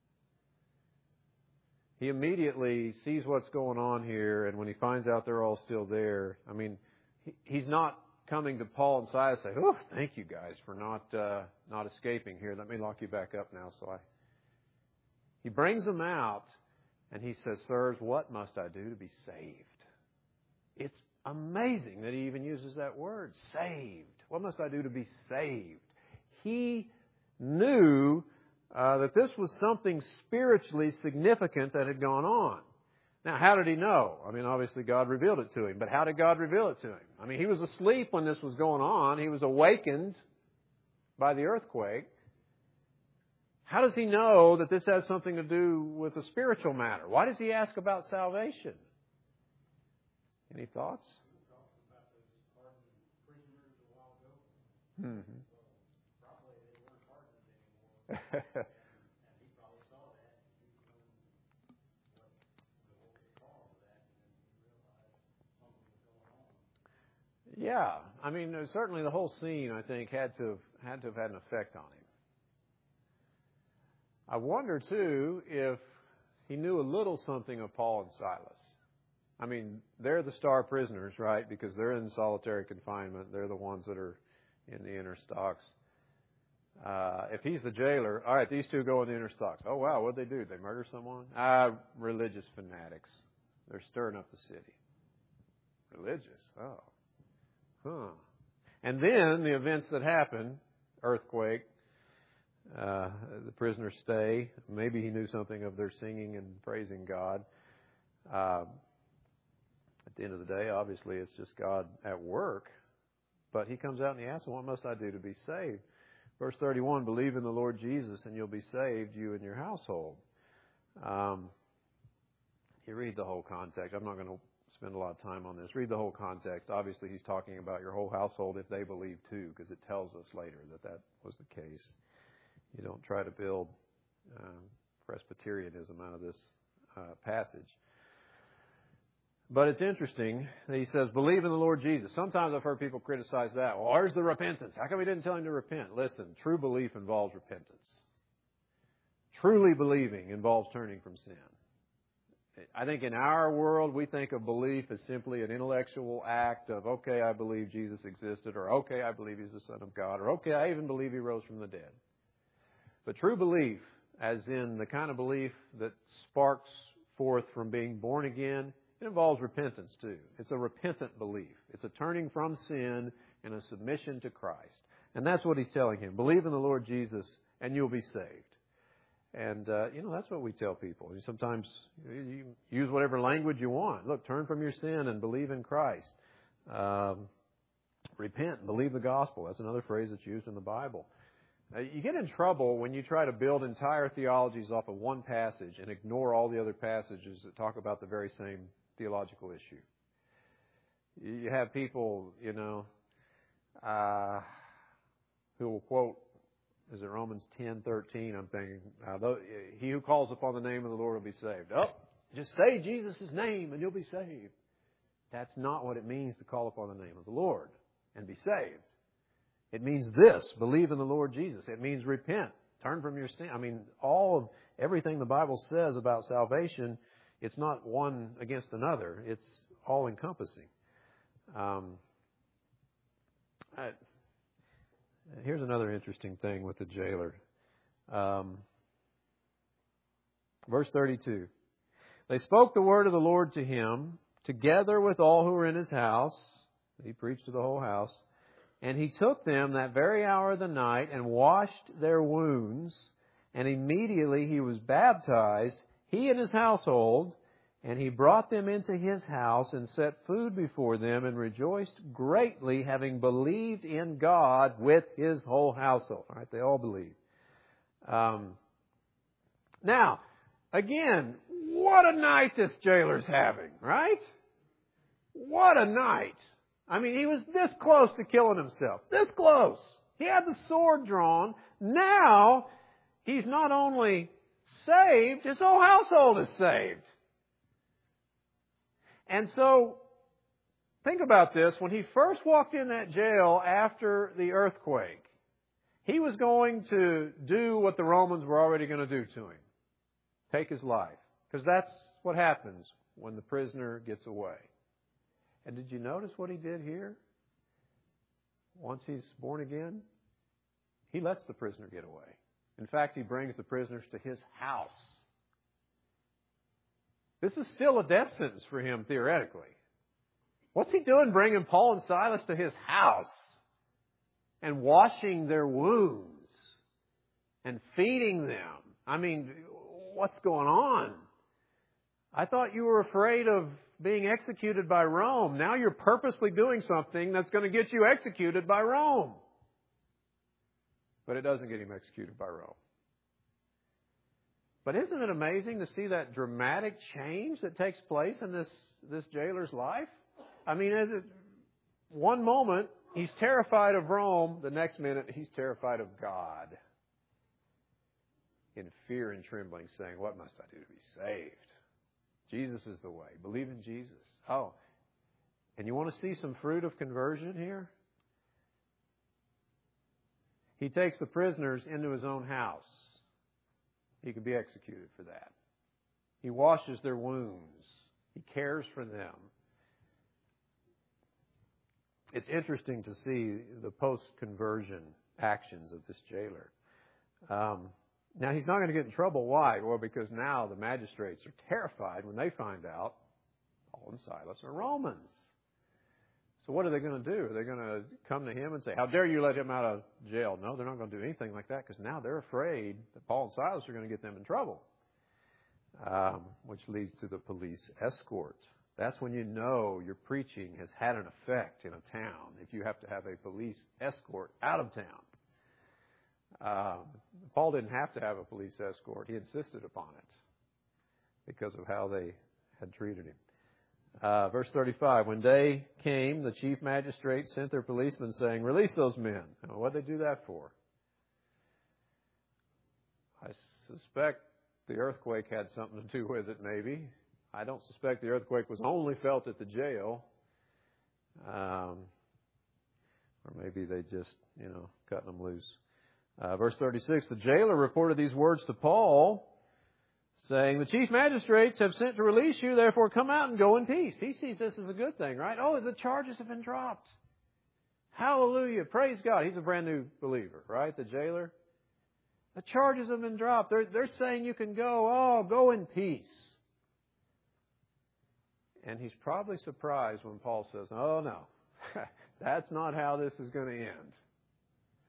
he? He immediately sees what's going on here, and when he finds out they're all still there, I mean, he's not coming to Paul and Silas and say, oh, thank you guys for not escaping here. Let me lock you back up now. He brings them out, and he says, sirs, what must I do to be saved? It's amazing that he even uses that word, saved. What must I do to be saved? He knew that this was something spiritually significant that had gone on. Now, how did he know? I mean, obviously God revealed it to him. But how did God reveal it to him? I mean, he was asleep when this was going on. He was awakened by the earthquake. How does he know that this has something to do with a spiritual matter? Why does he ask about salvation? Any thoughts? Mm-hmm. Probably they weren't hardened anymore. And he probably saw that. What was the cause of that? And then he realized something was going on. Yeah. I mean, certainly the whole scene, I think, had to have had an effect on him. I wonder, too, if he knew a little something of Paul and Silas. I mean, they're the star prisoners, right? Because they're in solitary confinement. They're the ones that are in the inner stocks. If he's the jailer, all right, these two go in the inner stocks. Oh, wow, what'd they do? They murder someone? Religious fanatics. They're stirring up the city. Religious? Oh. Huh. And then the events that happen, earthquake, the prisoners stay. Maybe he knew something of their singing and praising God. At the end of the day, obviously, it's just God at work. But he comes out and he asks them, what must I do to be saved? Verse 31, believe in the Lord Jesus and you'll be saved, you and your household. You read the whole context. I'm not going to spend a lot of time on this. Read the whole context. Obviously, he's talking about your whole household if they believe too, because it tells us later that was the case. You don't try to build Presbyterianism out of this passage. But it's interesting that he says, believe in the Lord Jesus. Sometimes I've heard people criticize that. Well, where's the repentance? How come he didn't tell him to repent? Listen, true belief involves repentance. Truly believing involves turning from sin. I think in our world, we think of belief as simply an intellectual act of, okay, I believe Jesus existed, or okay, I believe he's the Son of God, or okay, I even believe he rose from the dead. But true belief, as in the kind of belief that sparks forth from being born again, it involves repentance too. It's a repentant belief. It's a turning from sin and a submission to Christ. And that's what he's telling him. Believe in the Lord Jesus and you'll be saved. And, that's what we tell people. Sometimes you use whatever language you want. Look, turn from your sin and believe in Christ. Repent and believe the gospel. That's another phrase that's used in the Bible. You get in trouble when you try to build entire theologies off of one passage and ignore all the other passages that talk about the very same theological issue. You have people, who will quote, is it Romans 10:13? I'm thinking, he who calls upon the name of the Lord will be saved. Oh, just say Jesus' name and you'll be saved. That's not what it means to call upon the name of the Lord and be saved. It means this, believe in the Lord Jesus. It means repent, turn from your sin. Everything the Bible says about salvation, it's not one against another. It's all encompassing. Here's another interesting thing with the jailer. Verse 32. They spoke the word of the Lord to him, together with all who were in his house. He preached to the whole house. And he took them that very hour of the night and washed their wounds. And immediately he was baptized, he and his household. And he brought them into his house and set food before them and rejoiced greatly, having believed in God with his whole household. All right, they all believed. Now, again, what a night this jailer's having, right? What a night. I mean, he was this close to killing himself. This close. He had the sword drawn. Now, he's not only saved, his whole household is saved. And so, think about this. When he first walked in that jail after the earthquake, he was going to do what the Romans were already going to do to him. Take his life. Because that's what happens when the prisoner gets away. And did you notice what he did here? Once he's born again, he lets the prisoner get away. In fact, he brings the prisoners to his house. This is still a death sentence for him, theoretically. What's he doing bringing Paul and Silas to his house and washing their wounds and feeding them? I mean, what's going on? I thought you were afraid of being executed by Rome. Now you're purposely doing something that's going to get you executed by Rome. But it doesn't get him executed by Rome. But isn't it amazing to see that dramatic change that takes place in this jailer's life? I mean, one moment he's terrified of Rome, the next minute he's terrified of God. In fear and trembling, saying, what must I do to be saved? Jesus is the way. Believe in Jesus. Oh, and you want to see some fruit of conversion here? He takes the prisoners into his own house. He could be executed for that. He washes their wounds. He cares for them. It's interesting to see the post-conversion actions of this jailer. Now, he's not going to get in trouble. Why? Well, because now the magistrates are terrified when they find out Paul and Silas are Romans. So what are they going to do? Are they going to come to him and say, how dare you let him out of jail? No, they're not going to do anything like that because now they're afraid that Paul and Silas are going to get them in trouble, which leads to the police escort. That's when you know your preaching has had an effect in a town, if you have to have a police escort out of town. Paul didn't have to have a police escort. He insisted upon it because of how they had treated him. Verse 35, when day came, the chief magistrates sent their policemen saying, release those men. Now, what did they do that for? I suspect the earthquake had something to do with it, maybe. I don't suspect the earthquake was only felt at the jail. Or maybe they just, cut them loose. Verse 36, the jailer reported these words to Paul, saying, the chief magistrates have sent to release you, therefore come out and go in peace. He sees this as a good thing, right? Oh, the charges have been dropped. Hallelujah. Praise God. He's a brand new believer, right? The jailer. The charges have been dropped. They're saying you can go. Oh, go in peace. And he's probably surprised when Paul says, oh, no, that's not how this is going to end.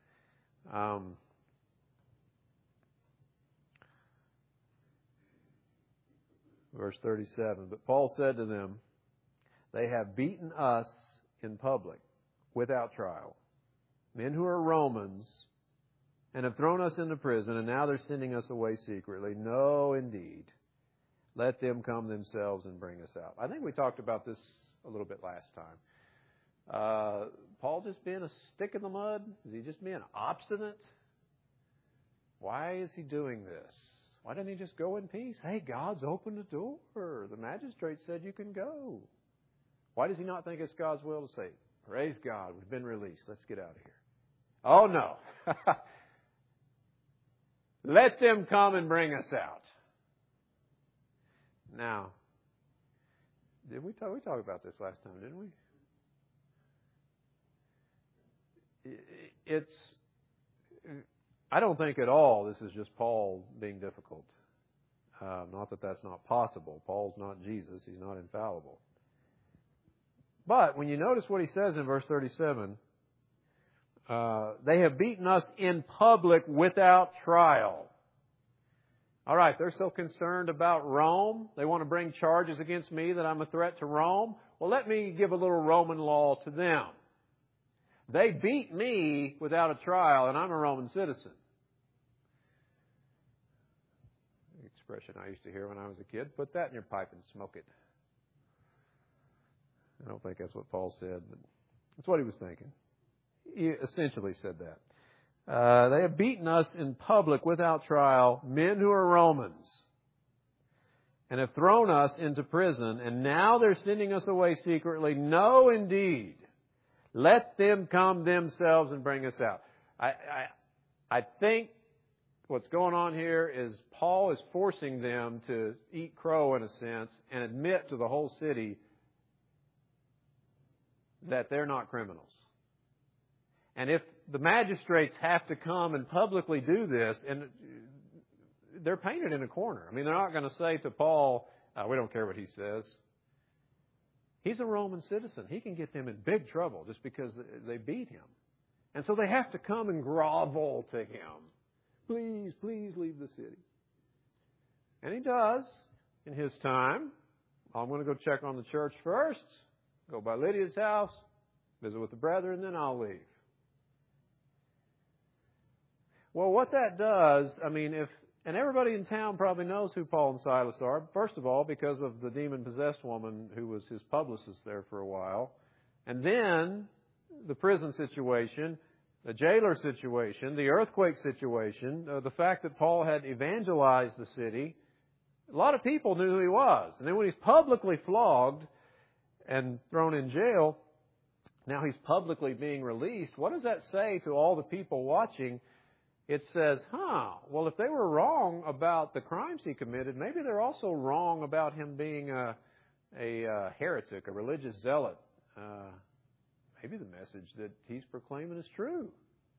Verse 37, but Paul said to them, they have beaten us in public without trial, men who are Romans, and have thrown us into prison, and now they're sending us away secretly. No, indeed. Let them come themselves and bring us out. I think we talked about this a little bit last time. Paul just being a stick in the mud? Is he just being obstinate? Why is he doing this? Why doesn't he just go in peace? Hey, God's opened the door. The magistrate said you can go. Why does he not think it's God's will to say, praise God, we've been released. Let's get out of here. Oh, no. Let them come and bring us out. Now, did we talk about this last time, didn't we? I don't think at all this is just Paul being difficult. Not that that's not possible. Paul's not Jesus. He's not infallible. But when you notice what he says in verse 37, they have beaten us in public without trial. All right, they're so concerned about Rome. They want to bring charges against me that I'm a threat to Rome. Well, let me give a little Roman law to them. They beat me without a trial, and I'm a Roman citizen. The expression I used to hear when I was a kid, put that in your pipe and smoke it. I don't think that's what Paul said, but that's what he was thinking. He essentially said that. They have beaten us in public without trial, men who are Romans, and have thrown us into prison, and now they're sending us away secretly. No, indeed. Let them come themselves and bring us out. I think what's going on here is Paul is forcing them to eat crow in a sense and admit to the whole city that they're not criminals. And if the magistrates have to come and publicly do this, and they're painted in a corner. I mean, they're not going to say to Paul, we don't care what he says. He's a Roman citizen. He can get them in big trouble just because they beat him. And so they have to come and grovel to him. Please, please leave the city. And he does in his time. I'm going to go check on the church first, go by Lydia's house, visit with the brethren, then I'll leave. Well, what that does, and everybody in town probably knows who Paul and Silas are. First of all, because of the demon-possessed woman who was his publicist there for a while. And then the prison situation, the jailer situation, the earthquake situation, the fact that Paul had evangelized the city. A lot of people knew who he was. And then when he's publicly flogged and thrown in jail, now he's publicly being released. What does that say to all the people watching? It says, well, if they were wrong about the crimes he committed, maybe they're also wrong about him being a heretic, a religious zealot. Maybe the message that he's proclaiming is true.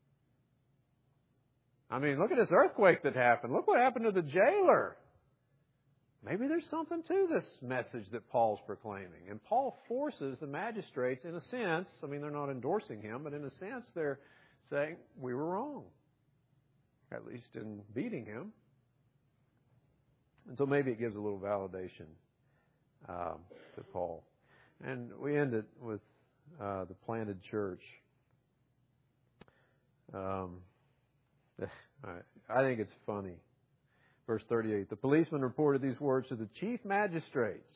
Look at this earthquake that happened. Look what happened to the jailer. Maybe there's something to this message that Paul's proclaiming. And Paul forces the magistrates, in a sense, they're not endorsing him, but in a sense they're saying, we were wrong. At least in beating him. And so maybe it gives a little validation to Paul. And we end it with the planted church. I think it's funny. Verse 38, the policeman reported these words to the chief magistrates.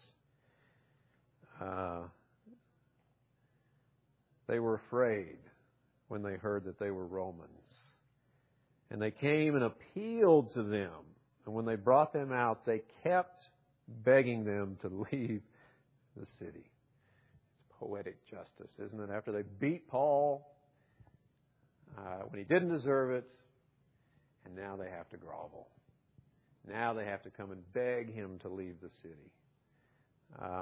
They were afraid when they heard that they were Romans. And they came and appealed to them. And when they brought them out, they kept begging them to leave the city. It's poetic justice, isn't it? After they beat Paul when he didn't deserve it, and now they have to grovel. Now they have to come and beg him to leave the city.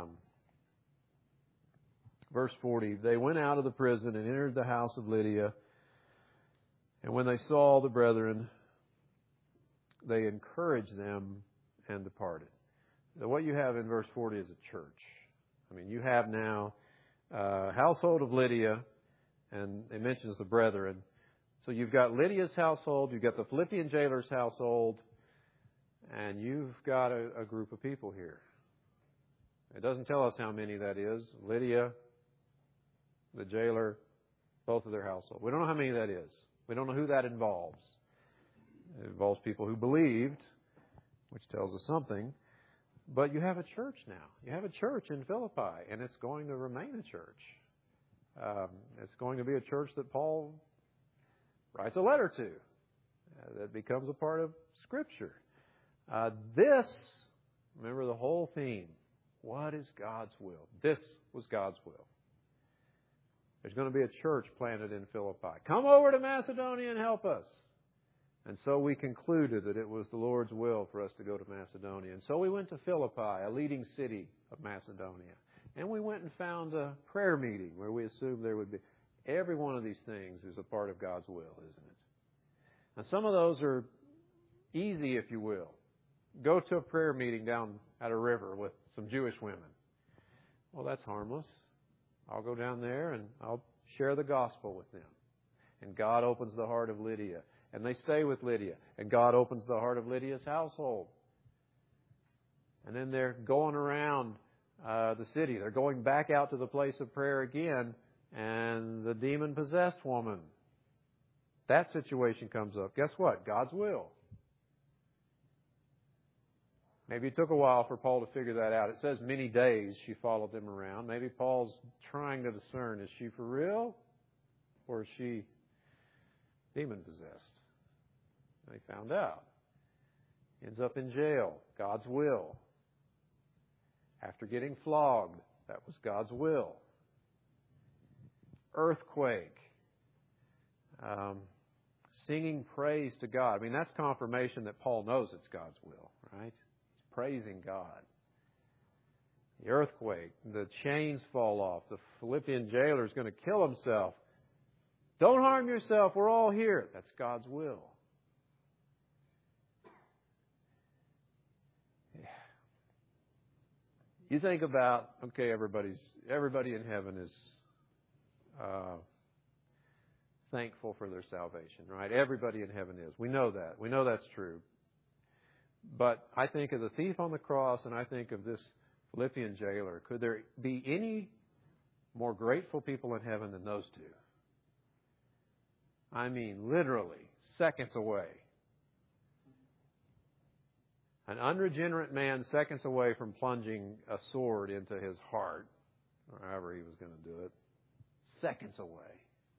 Verse 40, they went out of the prison and entered the house of Lydia. And when they saw the brethren, they encouraged them and departed. Now, what you have in verse 40 is a church. You have now a household of Lydia, and it mentions the brethren. So you've got Lydia's household, you've got the Philippian jailer's household, and you've got a group of people here. It doesn't tell us how many that is. Lydia, the jailer, both of their household. We don't know how many that is. We don't know who that involves. It involves people who believed, which tells us something. But you have a church now. You have a church in Philippi, and it's going to remain a church. It's going to be a church that Paul writes a letter to, that becomes a part of Scripture. Remember the whole theme. What is God's will? This was God's will. There's going to be a church planted in Philippi. Come over to Macedonia and help us. And so we concluded that it was the Lord's will for us to go to Macedonia. And so we went to Philippi, a leading city of Macedonia. And we went and found a prayer meeting where we assumed there would be. Every one of these things is a part of God's will, isn't it? And some of those are easy, if you will. Go to a prayer meeting down at a river with some Jewish women. Well, that's harmless. I'll go down there and I'll share the gospel with them. And God opens the heart of Lydia. And they stay with Lydia. And God opens the heart of Lydia's household. And then they're going around the city. They're going back out to the place of prayer again. And the demon-possessed woman, that situation comes up. Guess what? God's will. Maybe it took a while for Paul to figure that out. It says many days she followed them around. Maybe Paul's trying to discern, is she for real or is she demon-possessed? They found out. Ends up in jail. God's will. After getting flogged, that was God's will. Earthquake. Singing praise to God. I mean, that's confirmation that Paul knows it's God's will, right? Praising God. The earthquake, the chains fall off. The Philippian jailer is going to kill himself. Don't harm yourself. We're all here. That's God's will. You think about, okay, everybody in heaven is thankful for their salvation, right? Everybody in heaven is. We know that. We know that's true. But I think of the thief on the cross and I think of this Philippian jailer. Could there be any more grateful people in heaven than those two? I mean, literally, seconds away. An unregenerate man seconds away from plunging a sword into his heart, or however he was going to do it. Seconds away.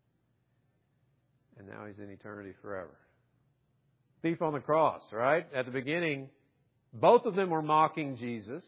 And now he's in eternity forever. Thief on the cross, right? At the beginning, both of them were mocking Jesus.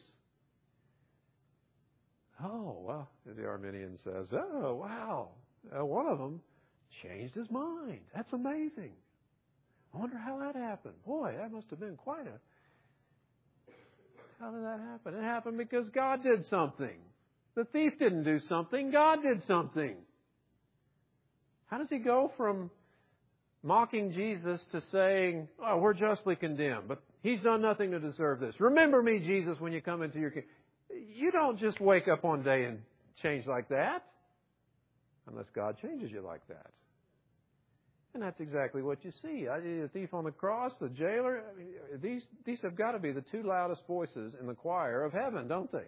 Oh, well, the Arminian says, oh, wow. One of them changed his mind. That's amazing. I wonder how that happened. Boy, that must have been quite a... How did that happen? It happened because God did something. The thief didn't do something. God did something. How does he go from mocking Jesus to saying, oh, we're justly condemned, but he's done nothing to deserve this. Remember me, Jesus, when you come into your kingdom. You don't just wake up one day and change like that, unless God changes you like that. And that's exactly what you see. The thief on the cross, the jailer, I mean, these have got to be the two loudest voices in the choir of heaven, don't they?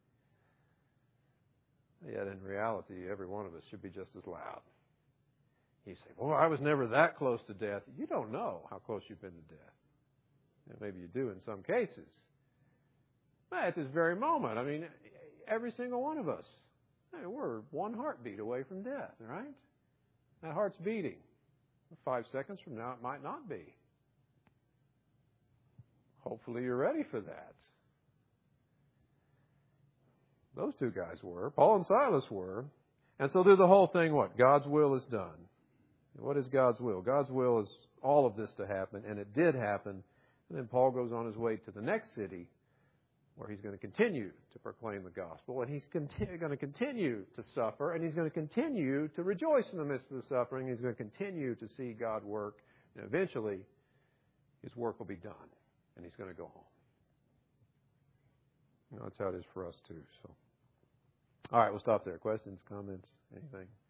Yet in reality, every one of us should be just as loud. You say, well, I was never that close to death. You don't know how close you've been to death. Maybe you do in some cases. But at this very moment, I mean, every single one of us, we're one heartbeat away from death, right? That heart's beating. 5 seconds from now, it might not be. Hopefully you're ready for that. Those two guys were. Paul and Silas were. And so through the whole thing, what? God's will is done. What is God's will? God's will is all of this to happen, and it did happen. And then Paul goes on his way to the next city where he's going to continue to proclaim the gospel, and he's going to continue to suffer, and he's going to continue to rejoice in the midst of the suffering. He's going to continue to see God work, and eventually his work will be done, and he's going to go home. That's how it is for us too. So, all right, we'll stop there. Questions, comments, anything?